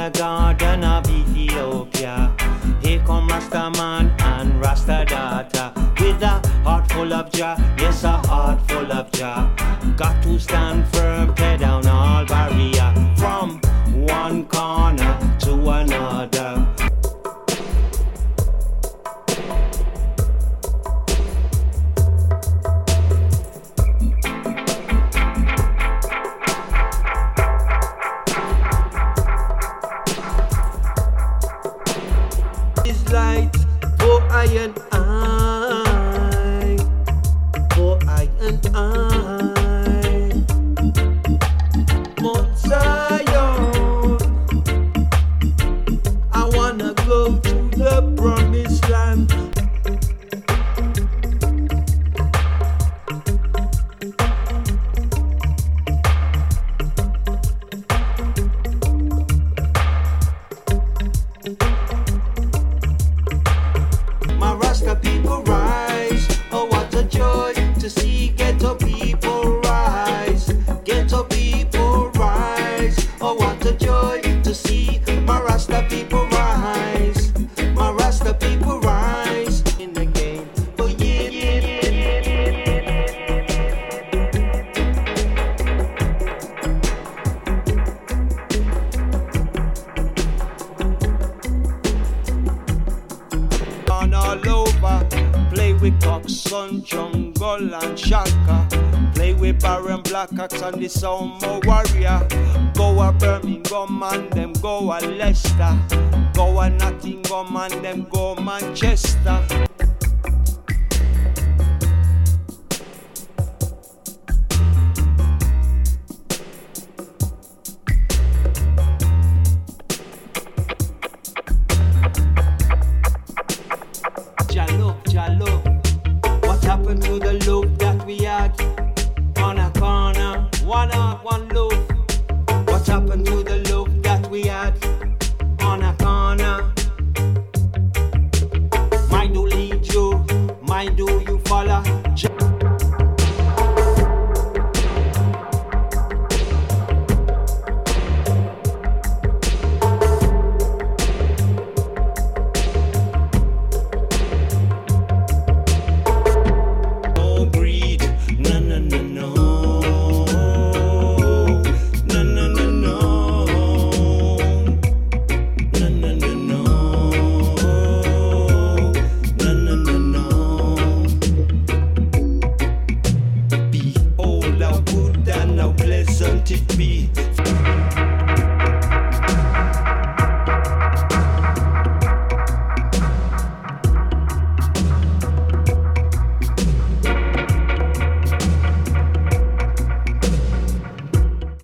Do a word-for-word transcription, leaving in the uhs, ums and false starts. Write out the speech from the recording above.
the garden of Ethiopia. Here come Rasta man and Rasta daughter, with a heart full of Jah, yes, a heart full of Jah. Got to stand firm, tear down all barrier, from one corner to another. Light for I and I, for I and I, Mount Zion. I wanna go to the promised land. Rasta people rise, oh what a joy to see ghetto people rise. Ghetto people rise, oh what a joy to see my Rasta people rise. My Rasta people rise in the game, oh yeah, yeah, on all over. Play with Coxon, Jungle and Shaka. Play with Baron Black Axe and the Somo Warrior. Go a Birmingham and them go a Leicester. Go a Nottingham and them go Manchester.